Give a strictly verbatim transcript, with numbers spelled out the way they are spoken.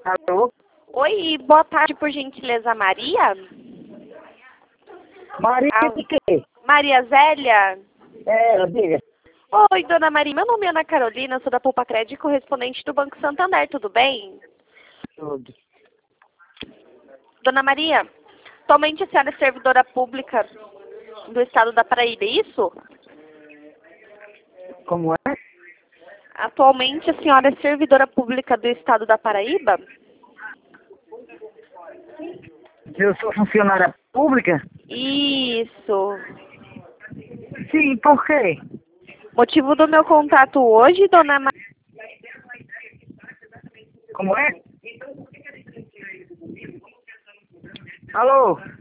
Alô? Oi, boa tarde, por gentileza, Maria? Maria Ah, de quê? Maria Zélia? É, diga. Oi, dona Maria, meu nome é Ana Carolina, sou da Poupa Crédito, correspondente do Banco Santander, tudo bem? Tudo. Dona Maria, atualmente a senhora é servidora pública do estado da Paraíba, é isso? Como é? Atualmente a senhora é servidora pública do estado da Paraíba? Eu sou funcionária pública? Isso. Sim, por quê? Motivo do meu contato hoje, dona Maria. Como é? Alô?